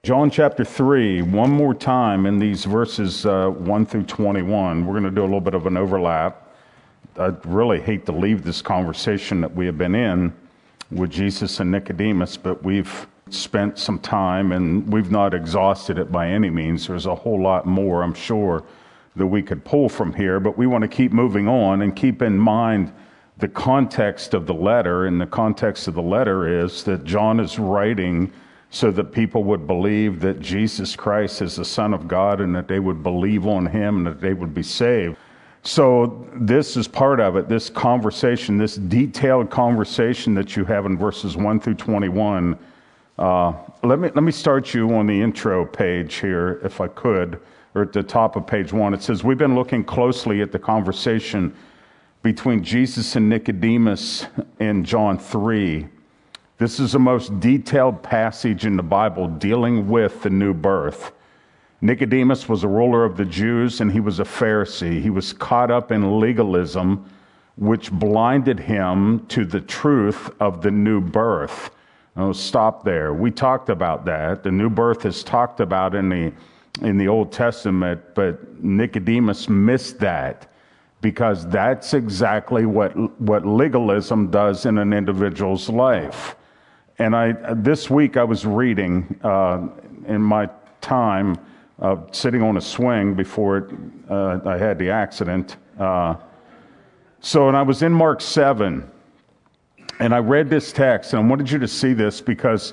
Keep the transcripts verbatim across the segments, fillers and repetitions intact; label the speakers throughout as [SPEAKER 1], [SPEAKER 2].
[SPEAKER 1] John chapter three, one more time in these verses uh, one through twenty-one. We're going to do a little bit of an overlap. I really hate to leave this conversation that we have been in with Jesus and Nicodemus, but we've spent some time and we've not exhausted it by any means. There's a whole lot more, I'm sure, that we could pull from here, but we want to keep moving on and keep in mind the context of the letter. And the context of the letter is that John is writing so that people would believe that Jesus Christ is the Son of God and that they would believe on him and that they would be saved. So this is part of it, this conversation, this detailed conversation that you have in verses one through twenty-one. Uh, let me let me start you on the intro page here, if I could, or at the top of page one. It says, we've been looking closely at the conversation between Jesus and Nicodemus in John three. This is the most detailed passage in the Bible dealing with the new birth. Nicodemus was a ruler of the Jews, and he was a Pharisee. He was caught up in legalism, which blinded him to the truth of the new birth. Oh, stop there. We talked about that. The new birth is talked about in the in the Old Testament, but Nicodemus missed that because that's exactly what what legalism does in an individual's life. And I this week I was reading uh, in my time uh, sitting on a swing before it, uh, I had the accident. Uh, so, and I was in Mark seven, and I read this text, and I wanted you to see this because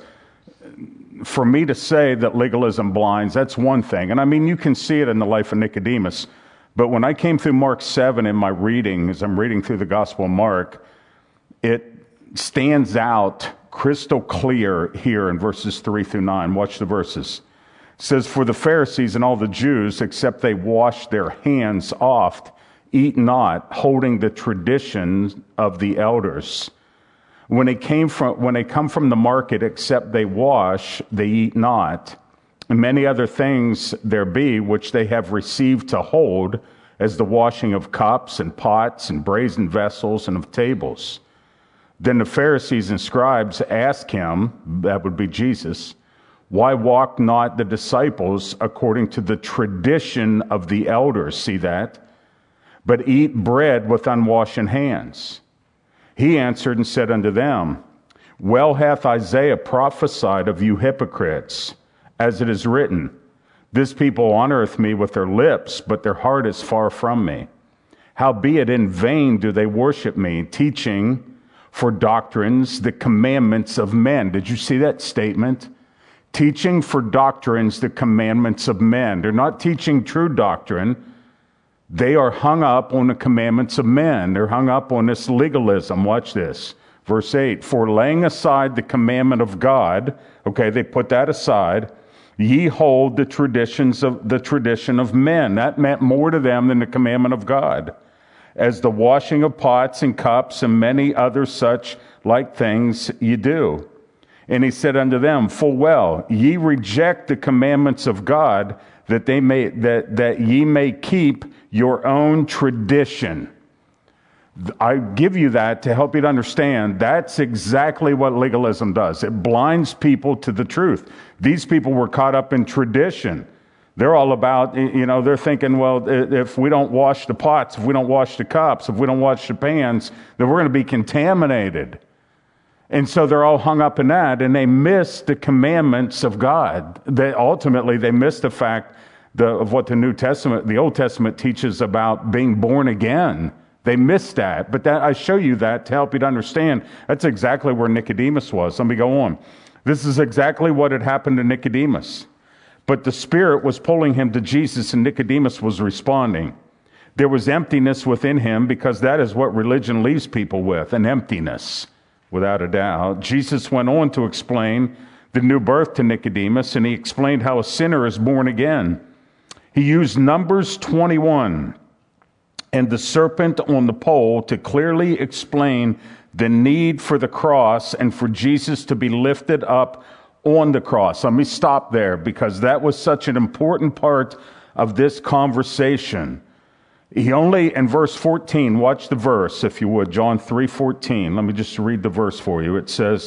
[SPEAKER 1] for me to say that legalism blinds, that's one thing. And I mean, you can see it in the life of Nicodemus. But when I came through Mark seven in my reading, as I'm reading through the Gospel of Mark, it stands out crystal clear here in verses three through nine. Watch the verses. It says, for the Pharisees and all the Jews, except they wash their hands oft, eat not, holding the traditions of the elders. When they came from, when they come from the market, except they wash, they eat not. And many other things there be which they have received to hold, as the washing of cups and pots and brazen vessels and of tables. Then the Pharisees and scribes asked him, that would be Jesus, why walk not the disciples according to the tradition of the elders? See that? But eat bread with unwashen hands. He answered and said unto them, well hath Isaiah prophesied of you hypocrites, as it is written, this people honoreth me with their lips, but their heart is far from me. Howbeit in vain do they worship me, teaching for doctrines the commandments of men. Did you see that statement? Teaching for doctrines the commandments of men. They're not teaching true doctrine. They are hung up on the commandments of men. They're hung up on this legalism. Watch this. Verse eight, for laying aside the commandment of God, okay, they put that aside, ye hold the traditions of the tradition of men. That meant more to them than the commandment of God. As the washing of pots and cups and many other such like things ye do. And he said unto them, full well, ye reject the commandments of God, that they may that, that ye may keep your own tradition. I give you that to help you to understand that's exactly what legalism does. It blinds people to the truth. These people were caught up in tradition. They're all about, you know, they're thinking, well, if we don't wash the pots, if we don't wash the cups, if we don't wash the pans, then we're going to be contaminated. And so they're all hung up in that, and they miss the commandments of God. They ultimately, they miss the fact the, of what the New Testament, the Old Testament teaches about being born again. They missed that. But that I show you that to help you to understand that's exactly where Nicodemus was. Let me go on. This is exactly what had happened to Nicodemus. But the Spirit was pulling him to Jesus, and Nicodemus was responding. There was emptiness within him, because that is what religion leaves people with, an emptiness, without a doubt. Jesus went on to explain the new birth to Nicodemus, and he explained how a sinner is born again. He used Numbers twenty-one and the serpent on the pole to clearly explain the need for the cross and for Jesus to be lifted up on the cross. Let me stop there, because that was such an important part of this conversation. He only, in verse fourteen, watch the verse if you would, John three fourteen. Let me just read the verse for you. It says,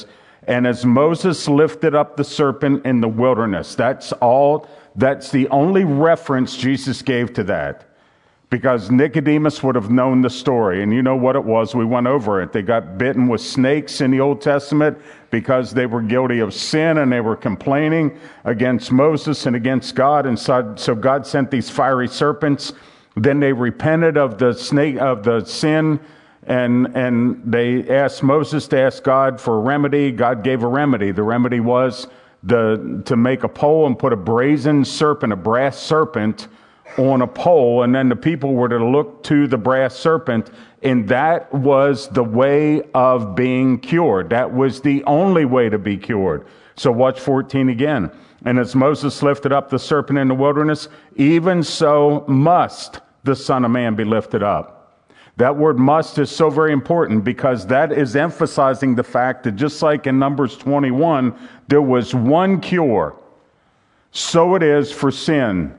[SPEAKER 1] And as Moses lifted up the serpent in the wilderness, that's all, that's the only reference Jesus gave to that. Because Nicodemus would have known the story, and you know what it was. We went over it. They got bitten with snakes in the Old Testament because they were guilty of sin, and they were complaining against Moses and against God. And so, so God sent these fiery serpents. Then they repented of the snake of the sin, and and they asked Moses to ask God for a remedy. God gave a remedy. The remedy was the to make a pole and put a brazen serpent, a brass serpent, on a pole, and then the people were to look to the brass serpent, and that was the way of being cured. That was the only way to be cured. So watch fourteen again. And as Moses lifted up the serpent in the wilderness, even so must the Son of Man be lifted up. That word must is so very important, because that is emphasizing the fact that just like in Numbers twenty-one, there was one cure. So it is for sin.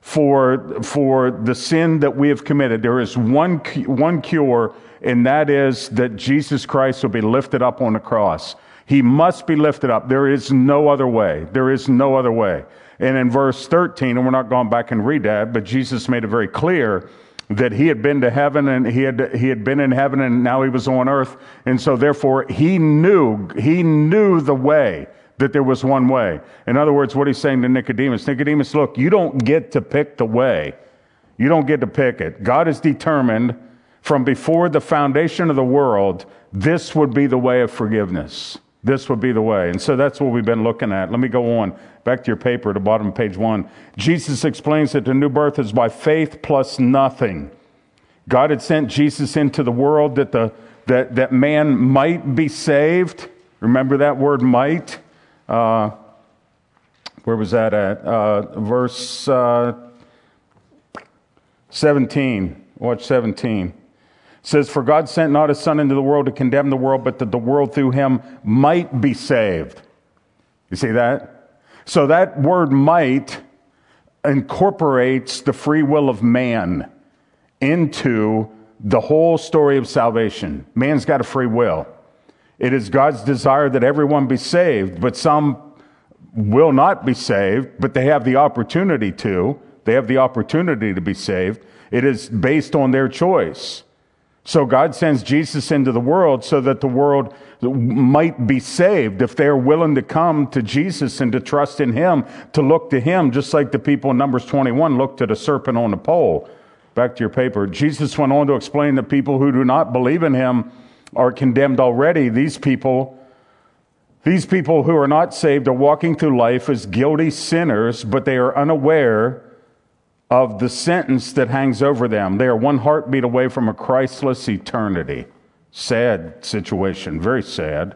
[SPEAKER 1] For, for the sin that we have committed, there is one, one cure, and that is that Jesus Christ will be lifted up on the cross. He must be lifted up. There is no other way. There is no other way. And in verse thirteen, and we're not going back and read that, but Jesus made it very clear that he had been to heaven, and he had he had been in heaven, and now he was on earth. And so therefore he knew, he knew the way, that there was one way. In other words, what he's saying to Nicodemus, Nicodemus, look, you don't get to pick the way. You don't get to pick it. God has determined from before the foundation of the world, this would be the way of forgiveness. This would be the way. And so that's what we've been looking at. Let me go on. Back to your paper at the bottom of page one. Jesus explains that the new birth is by faith plus nothing. God had sent Jesus into the world that the that, that man might be saved. Remember that word might? Uh, where was that at? Uh, verse uh, seventeen. Watch seventeen. It says, for God sent not his Son into the world to condemn the world, but that the world through him might be saved. You see that? So that word might incorporates the free will of man into the whole story of salvation. Man's got a free will. It is God's desire that everyone be saved, but some will not be saved, but they have the opportunity to. They have the opportunity to be saved. It is based on their choice. So God sends Jesus into the world so that the world might be saved if they're willing to come to Jesus and to trust in him, to look to him, just like the people in Numbers twenty-one looked to the serpent on the pole. Back to your paper. Jesus went on to explain that people who do not believe in him are condemned already. These people, these people who are not saved are walking through life as guilty sinners, but they are unaware of the sentence that hangs over them. They are one heartbeat away from a Christless eternity. Sad situation, very sad.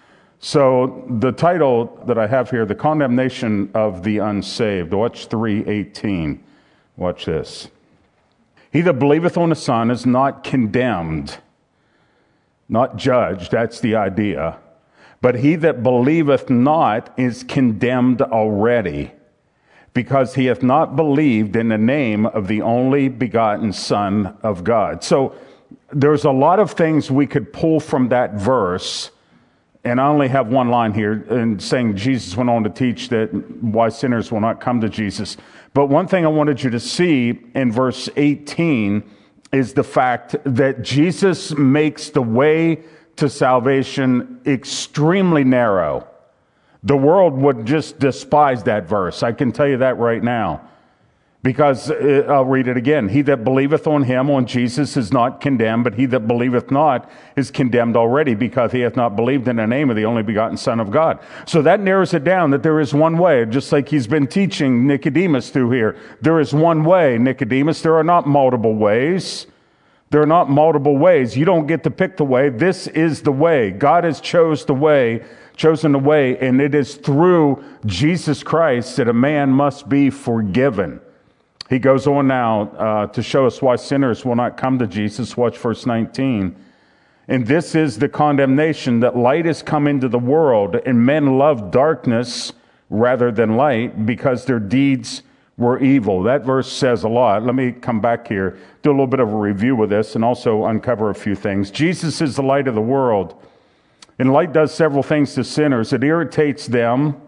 [SPEAKER 1] So the title that I have here, The Condemnation of the Unsaved. Watch three eighteen. Watch this. He that believeth on the Son is not condemned, not judged, that's the idea. But he that believeth not is condemned already, because he hath not believed in the name of the only begotten Son of God. So there's a lot of things we could pull from that verse, and I only have one line here, and saying Jesus went on to teach that why sinners will not come to Jesus. But one thing I wanted you to see in verse eighteen is the fact that Jesus makes the way to salvation extremely narrow. The world would just despise that verse. I can tell you that right now. Because, uh, I'll read it again. He that believeth on him, on Jesus, is not condemned, but he that believeth not is condemned already, because he hath not believed in the name of the only begotten Son of God. So that narrows it down, that there is one way, just like he's been teaching Nicodemus through here. There is one way, Nicodemus. There are not multiple ways. There are not multiple ways. You don't get to pick the way. This is the way. God has chose the way, chosen the way, and it is through Jesus Christ that a man must be forgiven. He goes on now uh, to show us why sinners will not come to Jesus. Watch verse nineteen. And this is the condemnation, that light has come into the world, and men love darkness rather than light, because their deeds were evil. That verse says a lot. Let me come back here, do a little bit of a review with this, and also uncover a few things. Jesus is the light of the world. And light does several things to sinners. It irritates them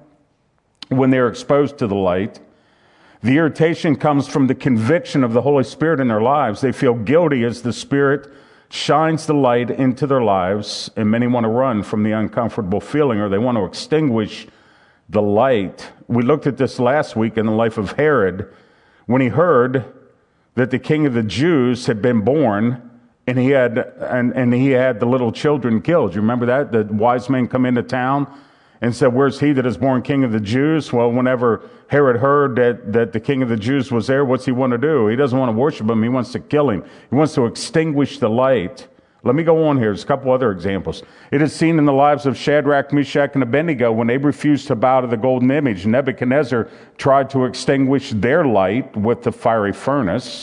[SPEAKER 1] when they're exposed to the light. The irritation comes from the conviction of the Holy Spirit in their lives. They feel guilty as the Spirit shines the light into their lives, and many want to run from the uncomfortable feeling, or they want to extinguish the light. We looked at this last week in the life of Herod, when he heard that the king of the Jews had been born, and he had and, and he had the little children killed. You remember that? The wise men come into town and said, "Where's he that is born king of the Jews?" Well, whenever Herod heard that, that the king of the Jews was there, what's he want to do? He doesn't want to worship him. He wants to kill him. He wants to extinguish the light. Let me go on here. There's a couple other examples. It is seen in the lives of Shadrach, Meshach, and Abednego when they refused to bow to the golden image. Nebuchadnezzar tried to extinguish their light with the fiery furnace.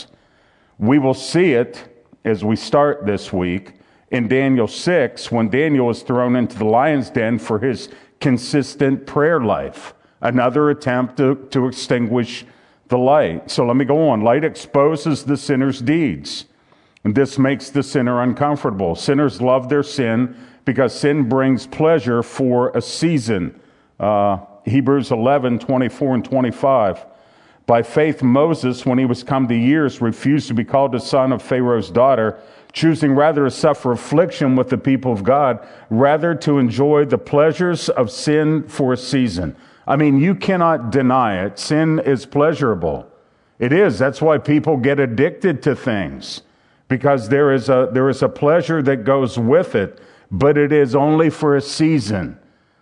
[SPEAKER 1] We will see it as we start this week in Daniel six, when Daniel was thrown into the lion's den for his consistent prayer life. Another attempt to, to extinguish the light. So let me go on. Light exposes the sinner's deeds. And this makes the sinner uncomfortable. Sinners love their sin because sin brings pleasure for a season. Uh, Hebrews eleven, twenty-four and twenty-five. By faith, Moses, when he was come to years, refused to be called the son of Pharaoh's daughter, choosing rather to suffer affliction with the people of God, rather to enjoy the pleasures of sin for a season. I mean, you cannot deny it. Sin is pleasurable. It is. That's why people get addicted to things, because there is a there is a pleasure that goes with it, but it is only for a season.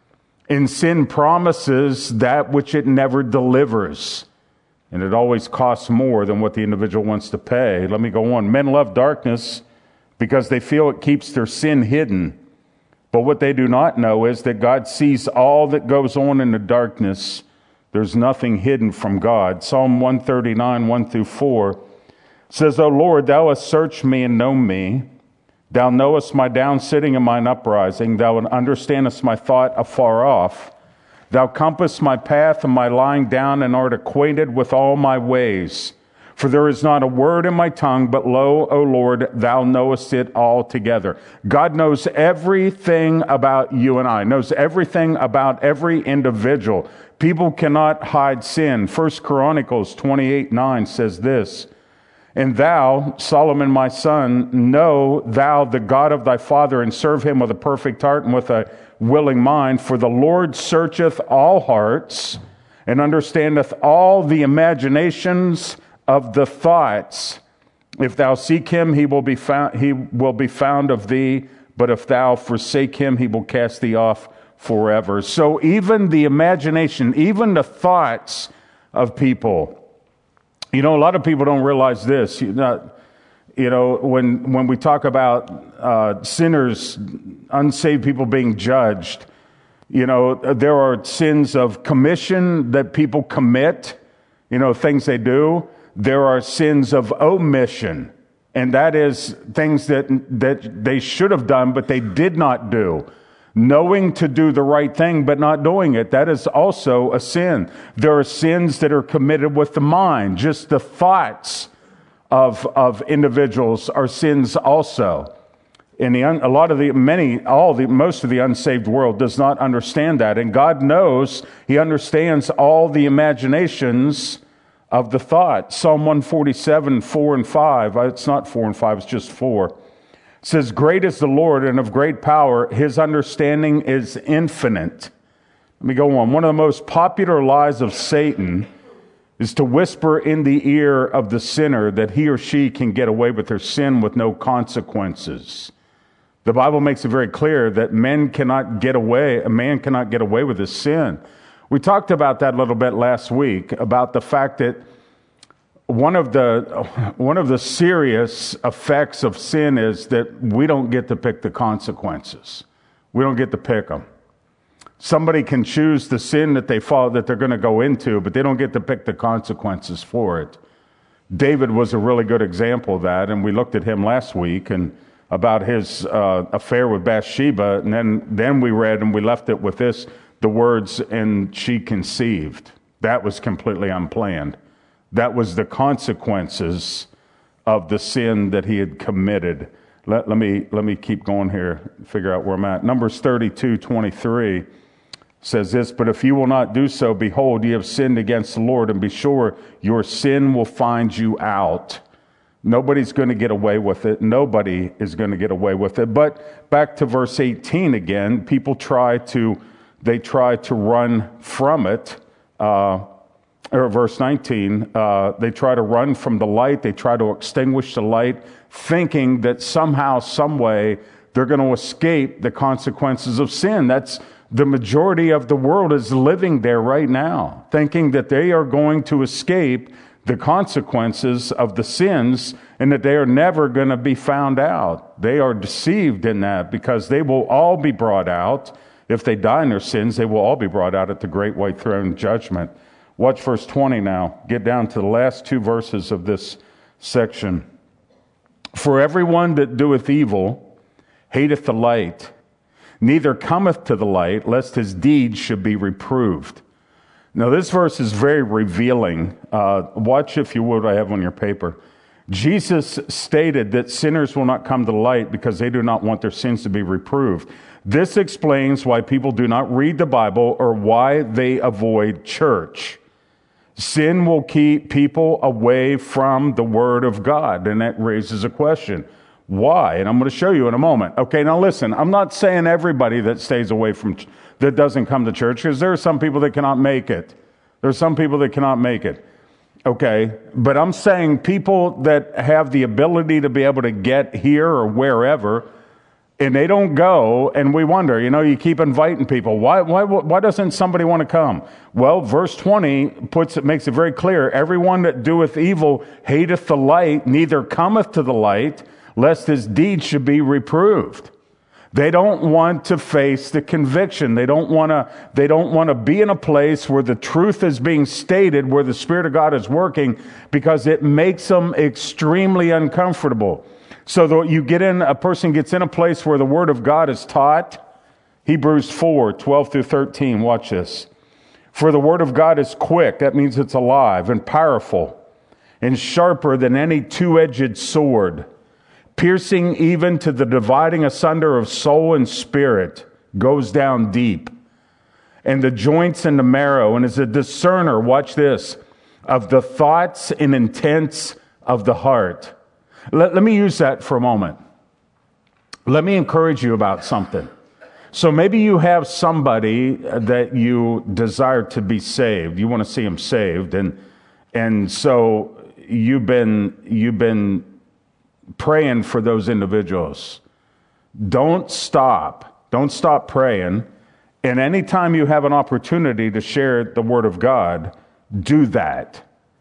[SPEAKER 1] And sin promises that which it never delivers. And it always costs more than what the individual wants to pay. Let me go on. Men love darkness because they feel it keeps their sin hidden. But what they do not know is that God sees all that goes on in the darkness. There's nothing hidden from God. Psalm one thirty-nine, one through four says, O Lord, thou hast searched me and known me. Thou knowest my down sitting and mine uprising. Thou understandest my thought afar off. Thou compassest my path and my lying down, and art acquainted with all my ways. For there is not a word in my tongue, but lo, O Lord, thou knowest it altogether. God knows everything about you and I, knows everything about every individual. People cannot hide sin. First Chronicles twenty-eight, nine says this, And thou, Solomon my son, know thou the God of thy father, and serve him with a perfect heart and with a willing mind. For the Lord searcheth all hearts, and understandeth all the imaginations of the thoughts. If thou seek him, he will be found, he will be found of thee. But if thou forsake him, he will cast thee off forever. So even the imagination, even the thoughts of people. You know, a lot of people don't realize this. You know, you know when when we talk about uh, sinners, unsaved people being judged, you know, there are sins of commission that people commit, you know, things they do. There are sins of omission, and that is things that that they should have done, but they did not do. Knowing to do the right thing, but not doing it, that is also a sin. There are sins that are committed with the mind. Just the thoughts of, of individuals are sins also. And the, a lot of the, many, all the, most of the unsaved world does not understand that. And God knows, He understands all the imaginations of the thought. Psalm one forty-seven, four and five, it's not four and five, it's just four. It says, Great is the Lord and of great power. His understanding is infinite. Let me go on. One of the most popular lies of Satan is to whisper in the ear of the sinner that he or she can get away with their sin with no consequences. The Bible makes it very clear that men cannot get away, a man cannot get away with his sin. We talked about that a little bit last week, about the fact that One of the one of the serious effects of sin is that we don't get to pick the consequences. We don't get to pick them. Somebody can choose the sin that they fall that they're going to go into, but they don't get to pick the consequences for it. David was a really good example of that, and we looked at him last week and about his uh, affair with Bathsheba, and then then we read and we left it with this: the words, "and she conceived." That was completely unplanned. That was the consequences of the sin that he had committed. Let, let me let me keep going here, figure out where I'm at. Numbers thirty-two twenty-three says this, but if you will not do so, behold, ye have sinned against the Lord, and be sure your sin will find you out. Nobody's going to get away with it. Nobody is going to get away with it. But back to verse eighteen again, people try to, they try to run from it. Uh, or verse nineteen, uh, they try to run from the light. They try to extinguish the light, thinking that somehow, some way, they're going to escape the consequences of sin. That's the majority of the world is living there right now, thinking that they are going to escape the consequences of the sins and that they are never going to be found out. They are deceived in that because they will all be brought out. If they die in their sins, they will all be brought out at the great white throne judgment. Watch verse twenty now. Get down to the last two verses of this section. For everyone that doeth evil hateth the light, neither cometh to the light, lest his deeds should be reproved. Now, this verse is very revealing. Uh, watch, if you would, what I have on your paper. Jesus stated that sinners will not come to the light because they do not want their sins to be reproved. This explains why people do not read the Bible or why they avoid church. Sin will keep people away from the Word of God, and that raises a question. Why? And I'm going to show you in a moment. Okay, now listen, I'm not saying everybody that stays away from, that doesn't come to church, because there are some people that cannot make it. There are some people that cannot make it. Okay, but I'm saying people that have the ability to be able to get here or wherever, and they don't go, and we wonder, you know, you keep inviting people. Why, why, why doesn't somebody want to come? Well, verse twenty puts it, makes it very clear. Everyone that doeth evil hateth the light, neither cometh to the light, lest his deeds should be reproved. They don't want to face the conviction. They don't want to, they don't want to be in a place where the truth is being stated, where the Spirit of God is working, because it makes them extremely uncomfortable. So that you get in, a person gets in a place where the Word of God is taught. Hebrews four, twelve through thirteen, watch this. For the Word of God is quick, that means it's alive, and powerful, and sharper than any two-edged sword, piercing even to the dividing asunder of soul and spirit, goes down deep, and the joints and the marrow, and is a discerner, watch this, of the thoughts and intents of the heart. Let, let me use that for a moment. Let me encourage you about something. So maybe you have somebody that you desire to be saved. You want to see them saved, and and so you've been you've been praying for those individuals. Don't stop. Don't stop praying. And anytime you have an opportunity to share the Word of God, do that.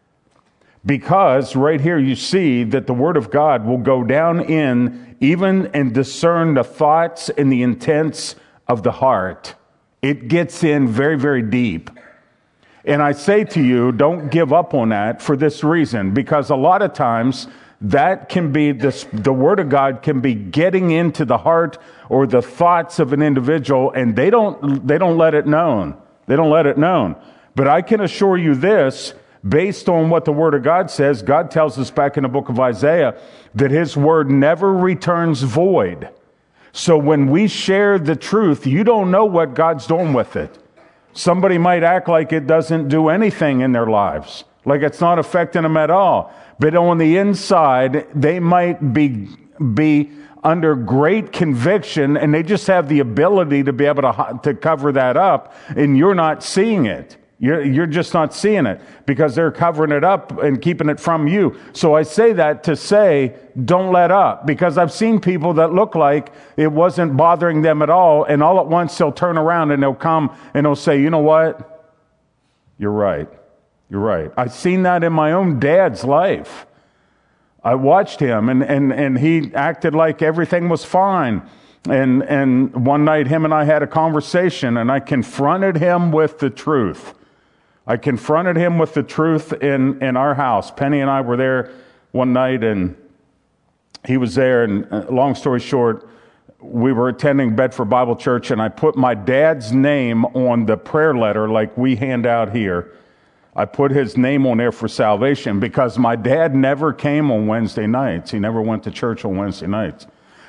[SPEAKER 1] Because right here you see that the Word of God will go down in even and discern the thoughts and the intents of the heart. It gets in very, very deep. And I say to you, don't give up on that for this reason, because a lot of times that can be, this, the Word of God can be getting into the heart or the thoughts of an individual, and they don't, they don't let it known. They don't let it known. But I can assure you this, based on what the Word of God says, God tells us back in the book of Isaiah that His Word never returns void. So when we share the truth, you don't know what God's doing with it. Somebody might act like it doesn't do anything in their lives, like it's not affecting them at all. But on the inside, they might be, be under great conviction, and they just have the ability to be able to, to cover that up, and you're not seeing it. You're, you're just not seeing it because they're covering it up and keeping it from you. So I say that to say, don't let up, because I've seen people that look like it wasn't bothering them at all, and all at once they'll turn around and they'll come and they'll say, you know what? You're right. You're right. I've seen that in my own dad's life. I watched him, and, and, and he acted like everything was fine. And, and one night him and I had a conversation, and I confronted him with the truth. I confronted him with the truth in, in our house. Penny and I were there one night, and he was there, and uh, long story short, we were attending Bedford Bible Church, and I put my dad's name on the prayer letter like we hand out here. I put his name on there for salvation because my dad never came on Wednesday nights. He never went to church on Wednesday nights.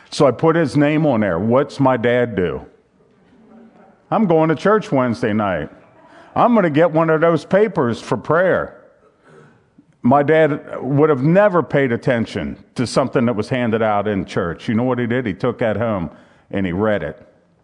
[SPEAKER 1] So I put his name on there. What's my dad do? I'm going to church Wednesday night. I'm going to get one of those papers for prayer. My dad would have never paid attention to something that was handed out in church. You know what he did? He took that home and he read it.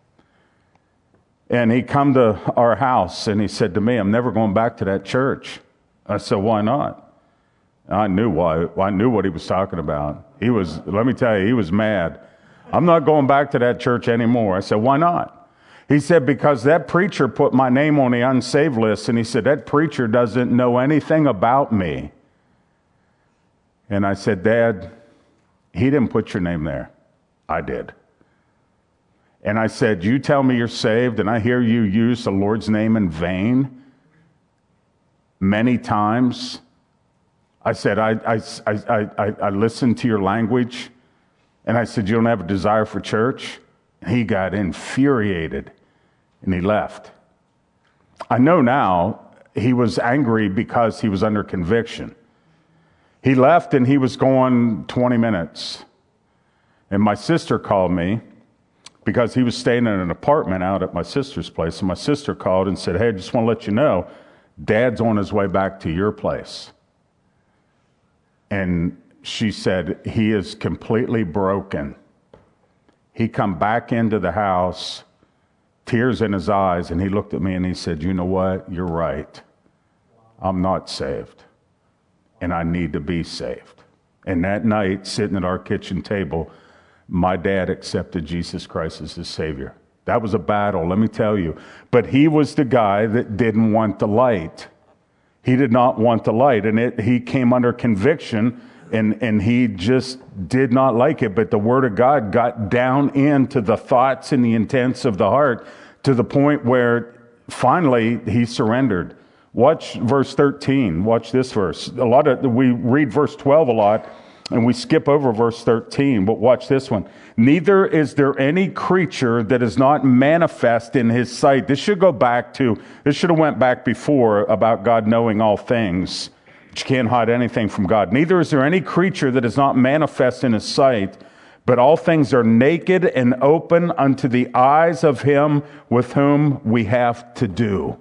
[SPEAKER 1] And he come to our house and he said to me, I'm never going back to that church. I said, why not? I knew why. I knew what he was talking about. He was, let me tell you, he was mad. I'm not going back to that church anymore. I said, why not? He said, because that preacher put my name on the unsaved list, and he said, that preacher doesn't know anything about me. And I said, Dad, he didn't put your name there. I did. And I said, you tell me you're saved, and I hear you use the Lord's name in vain many times. I said, I, I, I, I, I listened to your language, and I said, you don't have a desire for church? And he got infuriated, and he left. I know now he was angry because he was under conviction. He left, and he was gone twenty minutes. And my sister called me, because he was staying in an apartment out at my sister's place. And my sister called and said, hey, I just want to let you know, Dad's on his way back to your place. And she said, he is completely broken. He come back into the house, tears in his eyes, and he looked at me and he said, you know what? You're right. I'm not saved. And I need to be saved. And that night, sitting at our kitchen table, my dad accepted Jesus Christ as his Savior. That was a battle, let me tell you. But he was the guy that didn't want the light. He did not want the light. And it, he came under conviction, and, and he just did not like it. But the Word of God got down into the thoughts and the intents of the heart to the point where finally he surrendered. Watch verse thirteen. Watch this verse. A lot of we read verse twelve a lot, and we skip over verse thirteen, but watch this one. Neither is there any creature that is not manifest in his sight. This should go back to, this should have went back before about God knowing all things. But you can't hide anything from God. Neither is there any creature that is not manifest in his sight, but all things are naked and open unto the eyes of him with whom we have to do.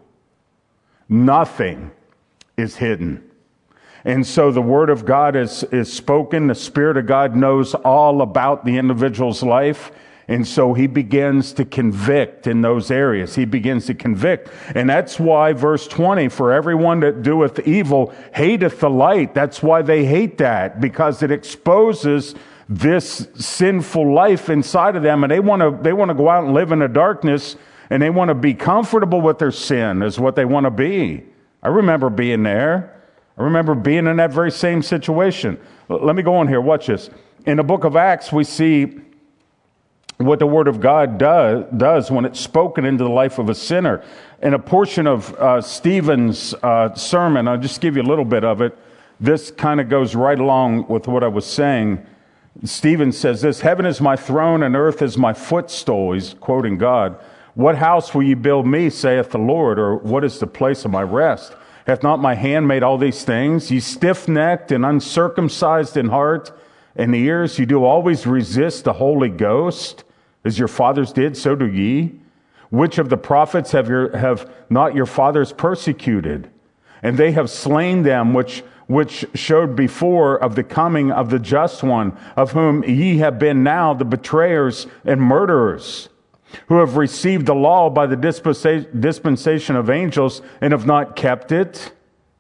[SPEAKER 1] Nothing is hidden. And so the Word of God is, is spoken. The Spirit of God knows all about the individual's life. And so he begins to convict in those areas. He begins to convict. And that's why verse twenty, for everyone that doeth evil hateth the light. That's why they hate that, because it exposes this sinful life inside of them. And they want to, they want to go out and live in the darkness, and they want to be comfortable with their sin is what they want to be. I remember being there. I remember being in that very same situation. Let me go on here. Watch this. In the book of Acts, we see what the Word of God does, does when it's spoken into the life of a sinner. In a portion of uh, Stephen's uh, sermon, I'll just give you a little bit of it. This kind of goes right along with what I was saying. Stephen says this, heaven is my throne and earth is my footstool. He's quoting God. What house will you build me, saith the Lord, or what is the place of my rest? Hath not my hand made all these things? Ye stiff-necked and uncircumcised in heart and ears, you do always resist the Holy Ghost, as your fathers did, so do ye. Which of the prophets have your have not your fathers persecuted? And they have slain them which which showed before of the coming of the just one, of whom ye have been now the betrayers and murderers, who have received the law by the dispensation of angels and have not kept it.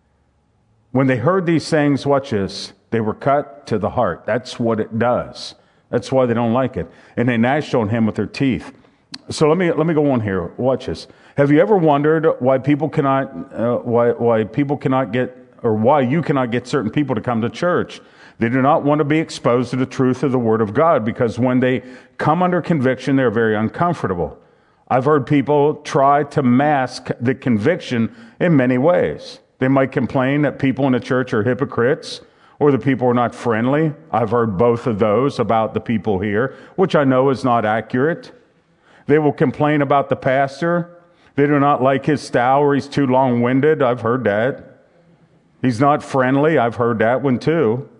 [SPEAKER 1] When they heard these things, watch this, they were cut to the heart. That's what it does. That's why they don't like it. And they gnashed on him with their teeth. So let me let me go on here. Watch this. Have you ever wondered why people cannot uh, why why people cannot get or why you cannot get certain people to come to church? They do not want to be exposed to the truth of the Word of God, because when they come under conviction, they're very uncomfortable. I've heard people try to mask the conviction in many ways. They might complain that people in the church are hypocrites, or the people are not friendly. I've heard both of those about the people here, which I know is not accurate. They will complain about the pastor. They do not like his style, or he's too long-winded. I've heard that. He's not friendly. I've heard that one too.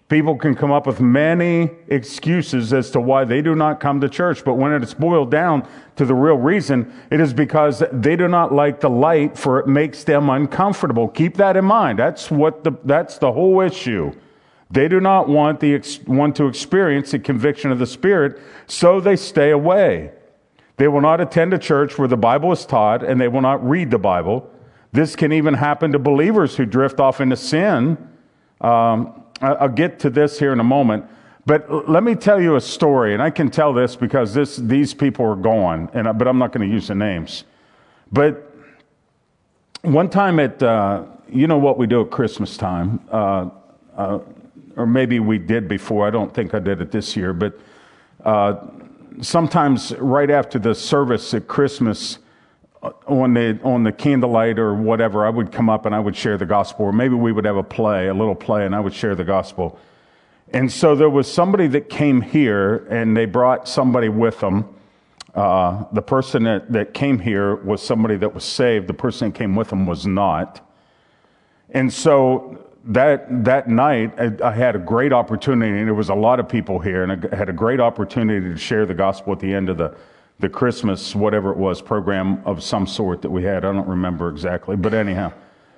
[SPEAKER 1] People can come up with many excuses as to why they do not come to church, but when it's boiled down to the real reason, it is because they do not like the light, for it makes them uncomfortable. Keep that in mind. That's what the that's the whole issue. They do not want the want to experience the conviction of the Spirit, so they stay away. They will not attend a church where the Bible is taught, and they will not read the Bible. This can even happen to believers who drift off into sin. Um, I'll get to this here in a moment, but let me tell you a story, and I can tell this because this these people are gone, and I, but I'm not going to use the names. But one time at, uh, you know what we do at Christmas time, uh, uh, or maybe we did before, I don't think I did it this year, but uh, sometimes right after the service at Christmas, on the on the candlelight or whatever, I would come up and I would share the gospel, or maybe we would have a play, a little play, and I would share the gospel. And so there was somebody that came here, and they brought somebody with them. Uh, the person that, that came here was somebody that was saved. The person that came with them was not. And so that that night, I, I had a great opportunity, and there was a lot of people here, and I had a great opportunity to share the gospel at the end of the the Christmas, whatever it was, program of some sort that we had. I don't remember exactly, but anyhow.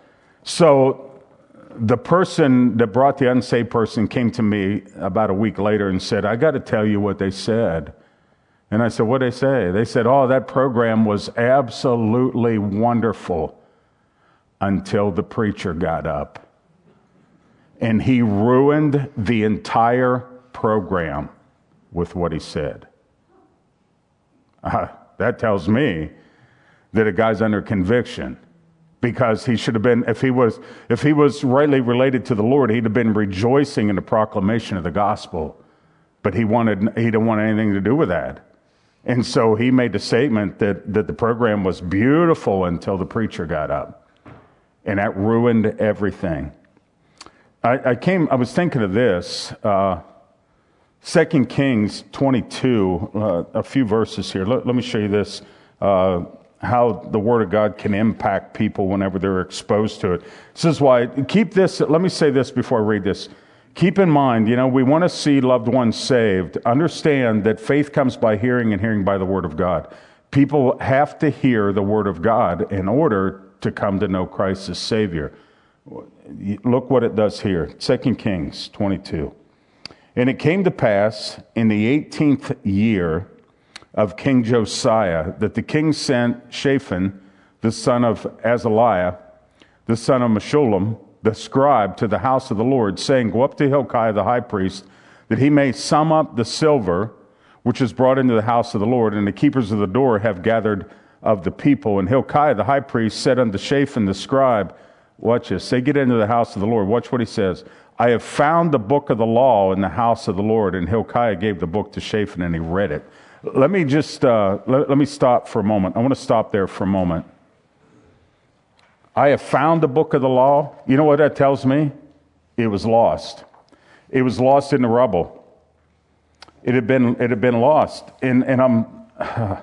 [SPEAKER 1] So the person that brought the unsaved person came to me about a week later and said, I got to tell you what they said. And I said, what did they say? They said, oh, that program was absolutely wonderful until the preacher got up. And he ruined the entire program with what he said. Uh, that tells me that a guy's under conviction, because he should have been, if he was, if he was rightly related to the Lord, he'd have been rejoicing in the proclamation of the gospel. But he wanted, he didn't want anything to do with that, and so he made the statement that that the program was beautiful until the preacher got up, and that ruined everything. I, I came, I was thinking of this. Uh, Second Kings twenty-two, uh, a few verses here. Let, let me show you this, uh, how the Word of God can impact people whenever they're exposed to it. This is why, keep this, let me say this before I read this. Keep in mind, you know, we want to see loved ones saved. Understand that faith comes by hearing, and hearing by the Word of God. People have to hear the Word of God in order to come to know Christ as Savior. Look what it does here. Second Kings twenty-two. And it came to pass in the eighteenth year of King Josiah that the king sent Shaphan, the son of Azaliah, the son of Meshullam, the scribe, to the house of the Lord, saying, go up to Hilkiah the high priest, that he may sum up the silver which is brought into the house of the Lord, and the keepers of the door have gathered of the people. And Hilkiah the high priest said unto Shaphan the scribe, watch this, say, get into the house of the Lord. Watch what he says. I have found the book of the law in the house of the Lord. And Hilkiah gave the book to Shaphan, and he read it. Let me just, uh, let, let me stop for a moment. I want to stop there for a moment. I have found the book of the law. You know what that tells me? It was lost. It was lost in the rubble. It had been, it had been lost. And, and I'm, uh,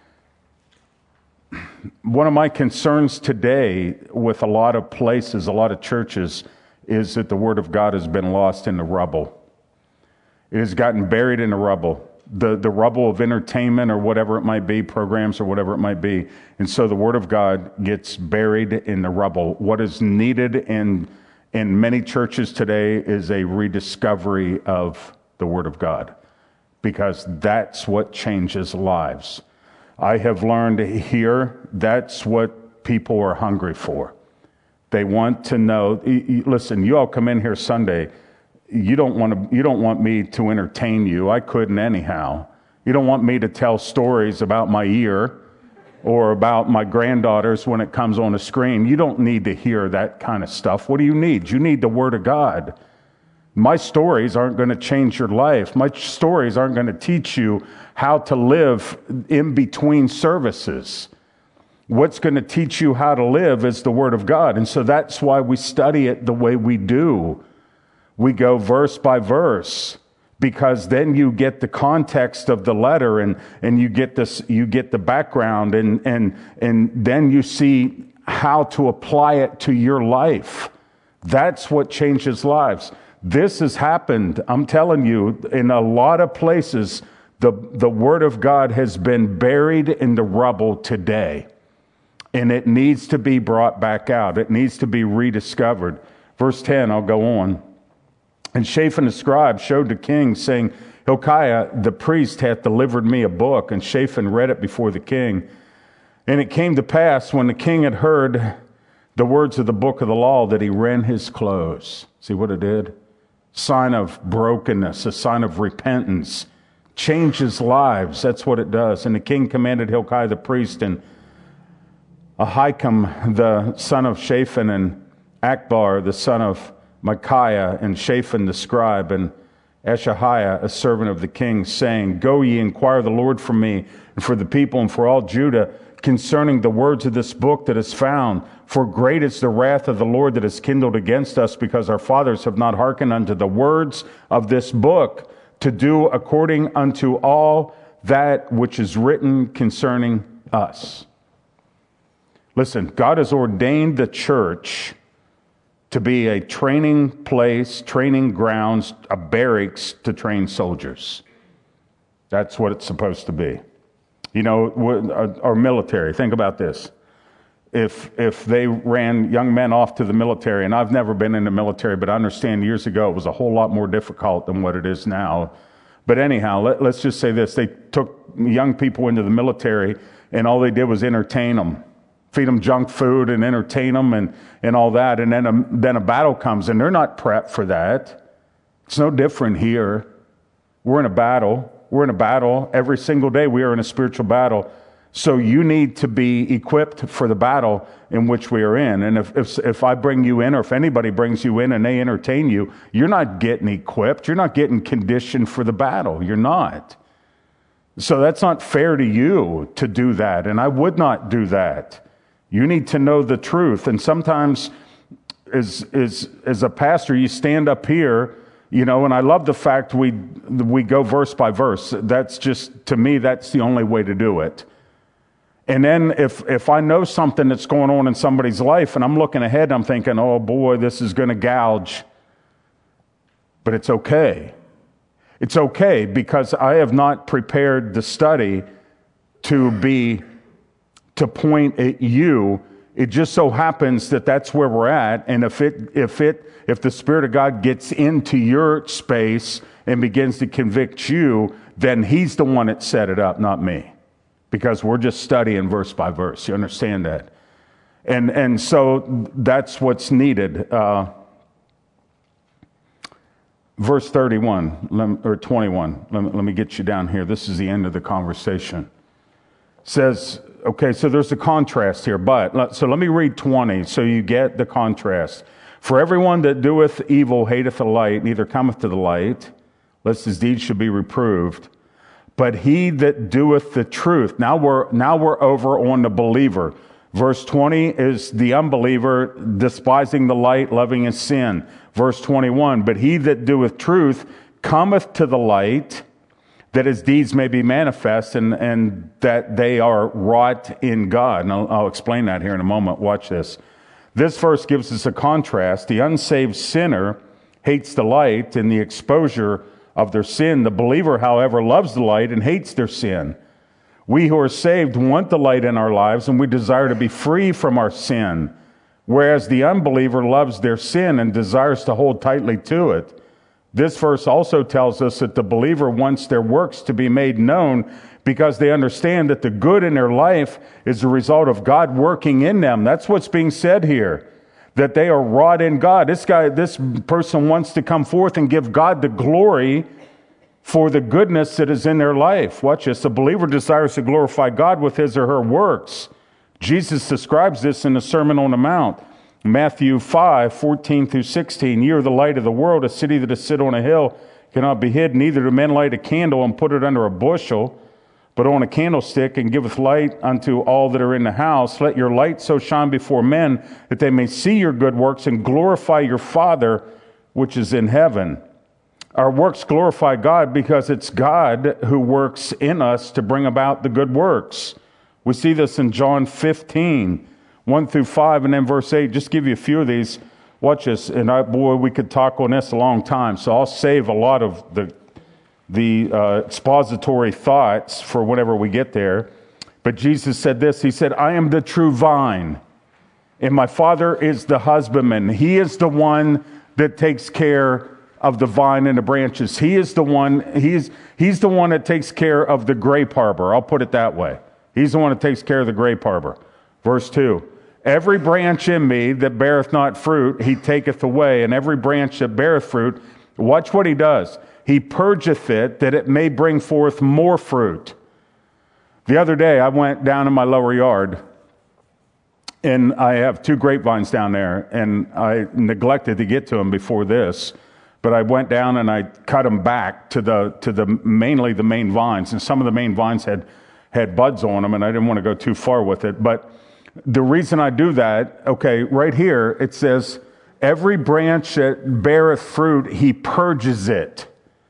[SPEAKER 1] one of my concerns today with a lot of places, a lot of churches, is that the Word of God has been lost in the rubble. It has gotten buried in the rubble. The, the rubble of entertainment or whatever it might be, programs or whatever it might be. And so the Word of God gets buried in the rubble. What is needed in, in many churches today is a rediscovery of the Word of God, because that's what changes lives. I have learned here that's what people are hungry for. They want to know. Listen, you all come in here Sunday. You don't want to. You don't want me to entertain you. I couldn't anyhow. You don't want me to tell stories about my ear or about my granddaughters when it comes on a screen. You don't need to hear that kind of stuff. What do you need? You need the Word of God. My stories aren't going to change your life. My stories aren't going to teach you how to live in between services. What's going to teach you how to live is the Word of God. And so that's why we study it the way we do. We go verse by verse, because then you get the context of the letter, and, and you get this, you get the background, and, and, and then you see how to apply it to your life. That's what changes lives. This has happened. I'm telling you, in a lot of places, the, the Word of God has been buried in the rubble today. And it needs to be brought back out. It needs to be rediscovered. Verse ten, I'll go on. And Shaphan the scribe showed the king, saying, Hilkiah the priest hath delivered me a book. And Shaphan read it before the king. And it came to pass, when the king had heard the words of the book of the law, that he rent his clothes. See what it did? Sign of brokenness, a sign of repentance. Changes lives. That's what it does. And the king commanded Hilkiah the priest and Ahikam the son of Shaphan and Akbar the son of Micaiah and Shaphan the scribe and Ashahiah a servant of the king, saying, Go ye, inquire the Lord for me and for the people and for all Judah concerning the words of this book that is found. For great is the wrath of the Lord that is kindled against us, because our fathers have not hearkened unto the words of this book, to do according unto all that which is written concerning us. Listen, God has ordained the church to be a training place, training grounds, a barracks to train soldiers. That's what it's supposed to be. You know, our military, think about this. If if they ran young men off to the military, and I've never been in the military, but I understand years ago it was a whole lot more difficult than what it is now. But anyhow, let, let's just say this. They took young people into the military, and all they did was entertain them. Feed them junk food and entertain them and, and all that. And then a, then a battle comes, and they're not prepped for that. It's no different here. We're in a battle. We're in a battle. Every single day we are in a spiritual battle. So you need to be equipped for the battle in which we are in. And if, if, if I bring you in, or if anybody brings you in and they entertain you, you're not getting equipped. You're not getting conditioned for the battle. You're not. So that's not fair to you to do that. And I would not do that. You need to know the truth. And sometimes as, as, as a pastor, you stand up here, you know, and I love the fact we, we go verse by verse. That's just, to me, that's the only way to do it. And then if, if I know something that's going on in somebody's life and I'm looking ahead, I'm thinking, oh boy, this is going to gouge. But it's okay. It's okay, because I have not prepared the study to be to point at you. It just so happens that that's where we're at. And if it, if it, if the Spirit of God gets into your space and begins to convict you, then He's the one that set it up, not me, because we're just studying verse by verse. You understand that? And, and so that's what's needed. Uh, verse thirty-one or twenty-one. Let me, let me get you down here. This is the end of the conversation. It says, okay, so there's a contrast here, but, so let me read twenty so you get the contrast. For everyone that doeth evil hateth the light, neither cometh to the light, lest his deeds should be reproved. But he that doeth the truth, now we're, now we're over on the believer. Verse twenty is the unbeliever despising the light, loving his sin. Verse twenty-one, but he that doeth truth cometh to the light, that his deeds may be manifest, and, and that they are wrought in God. And I'll, I'll explain that here in a moment. Watch this. This verse gives us a contrast. The unsaved sinner hates the light and the exposure of their sin. The believer, however, loves the light and hates their sin. We who are saved want the light in our lives, and we desire to be free from our sin, whereas the unbeliever loves their sin and desires to hold tightly to it. This verse also tells us that the believer wants their works to be made known, because they understand that the good in their life is the result of God working in them. That's what's being said here, that they are wrought in God. This guy, this person wants to come forth and give God the glory for the goodness that is in their life. Watch this. The believer desires to glorify God with his or her works. Jesus describes this in the Sermon on the Mount. Matthew five, fourteen through sixteen, ye are the light of the world. A city that is set on a hill cannot be hid. Neither do men light a candle and put it under a bushel, but on a candlestick, and giveth light unto all that are in the house. Let your light so shine before men, that they may see your good works and glorify your Father which is in heaven. Our works glorify God because it's God who works in us to bring about the good works. We see this in John fifteen, one through five, and then verse eight. Just give you a few of these. watch this, and I, boy, we could talk on this a long time, so I'll save a lot of the the uh, expository thoughts for whenever we get there. But Jesus said this, he said, I am the true vine, and my Father is the husbandman. He is the one that takes care of the vine and the branches. He is the one, he's, he's the one that takes care of the grape harbor. I'll put it that way. He's the one that takes care of the grape harbor. Verse two, every branch in me that beareth not fruit, he taketh away, and every branch that beareth fruit, watch what he does. He purgeth it, that it may bring forth more fruit. The other day, I went down in my lower yard, and I have two grapevines down there, and I neglected to get to them before this, but I went down and I cut them back to the to the mainly the main vines, and some of the main vines had had buds on them, and I didn't want to go too far with it. But the reason I do that, okay, right here it says, every branch that beareth fruit, he purges it.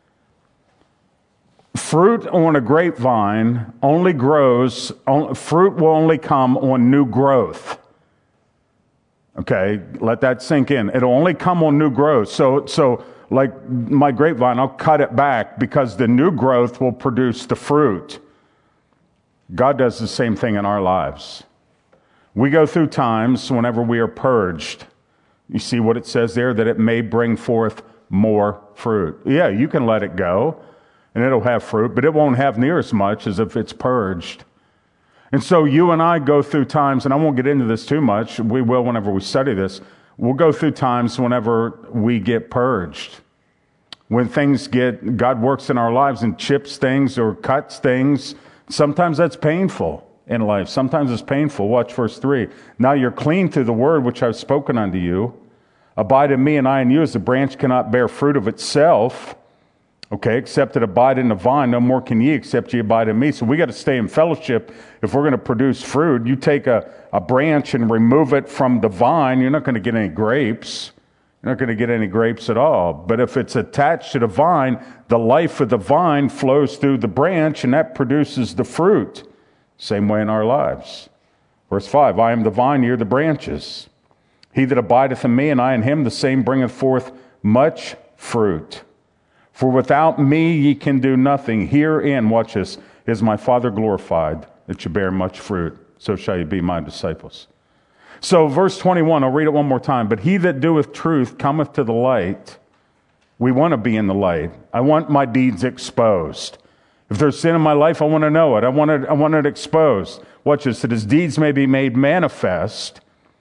[SPEAKER 1] Fruit on a grapevine only grows, fruit will only come on new growth. Okay, let that sink in. It'll only come on new growth. So, so like my grapevine, I'll cut it back because the new growth will produce the fruit. God does the same thing in our lives. We go through times whenever we are purged. You see what it says there, that it may bring forth more fruit. Yeah, you can let it go, and it'll have fruit, but it won't have near as much as if it's purged. And so you and I go through times, and I won't get into this too much, we will whenever we study this, we'll go through times whenever we get purged. When things get, God works in our lives and chips things or cuts things, sometimes that's painful in life. Sometimes it's painful. Watch verse three. Now you're clean through the word which I've spoken unto you. Abide in me and I in you, as the branch cannot bear fruit of itself, okay, except it abide in the vine, no more can ye except ye abide in me. So we got to stay in fellowship if we're going to produce fruit. You take a, a branch and remove it from the vine, you're not going to get any grapes. You're not going to get any grapes at all. But if it's attached to the vine, the life of the vine flows through the branch, and that produces the fruit. Same way in our lives. Verse five, I am the vine, ye are the branches. He that abideth in me, and I in him, the same bringeth forth much fruit. For without me ye can do nothing. Herein, watch this, is my Father glorified, that you bear much fruit. So shall you be my disciples. So verse twenty-one, I'll read it one more time. But he that doeth truth cometh to the light. We want to be in the light. I want my deeds exposed. If there's sin in my life, I want to know it. I want it, I want it exposed. Watch this, that his deeds may be made manifest,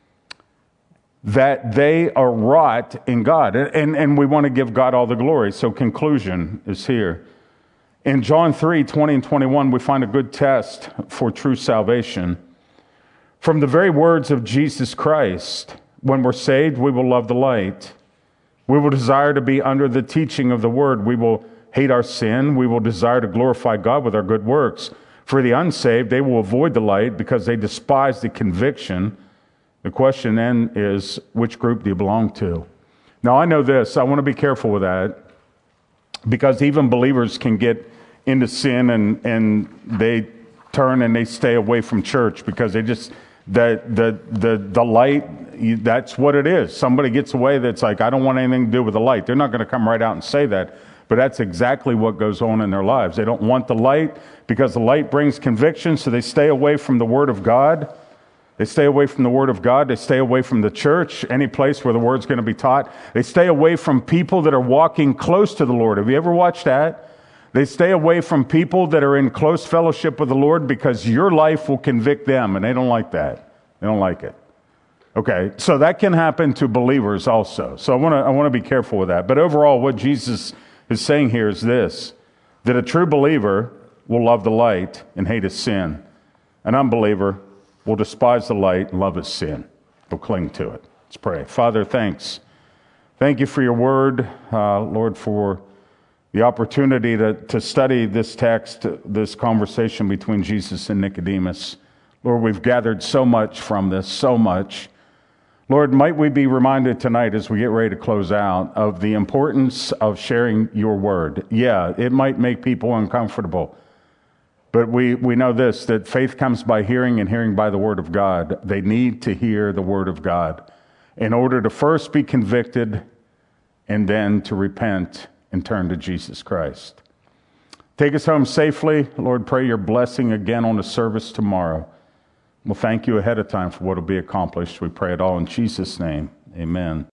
[SPEAKER 1] that they are wrought in God. And, and we want to give God all the glory. So conclusion is here. In John three, twenty and twenty-one, we find a good test for true salvation. From the very words of Jesus Christ, when we're saved, we will love the light. We will desire to be under the teaching of the word. We will hate our sin. We will desire to glorify God with our good works. For the unsaved, they will avoid the light because they despise the conviction. The question then is, which group do you belong to? Now, I know this. I want to be careful with that because even believers can get into sin and, and they turn and they stay away from church because they just, the, the, the, the light, that's what it is. Somebody gets away that's like, I don't want anything to do with the light. They're not going to come right out and say that, but that's exactly what goes on in their lives. They don't want the light because the light brings conviction, so they stay away from the Word of God. They stay away from the Word of God. They stay away from the church, any place where the Word's going to be taught. They stay away from people that are walking close to the Lord. Have you ever watched that? They stay away from people that are in close fellowship with the Lord because your life will convict them, and they don't like that. They don't like it. Okay, so that can happen to believers also. So I want to I want to be careful with that. But overall, what Jesus is saying here is this, that a true believer will love the light and hate his sin. An unbeliever will despise the light and love his sin. Will cling to it. Let's pray. Father, thanks. Thank you for your word, uh, Lord, for the opportunity to, to study this text, this conversation between Jesus and Nicodemus. Lord, we've gathered so much from this, so much. Lord, might we be reminded tonight as we get ready to close out of the importance of sharing your word. Yeah, it might make people uncomfortable, but we, we know this, that faith comes by hearing and hearing by the word of God. They need to hear the word of God. in order to first be convicted and then to repent and turn to Jesus Christ. Take us home safely. Lord, pray your blessing again on the service tomorrow. We'll thank you ahead of time for what will be accomplished. We pray it all in Jesus' name. Amen.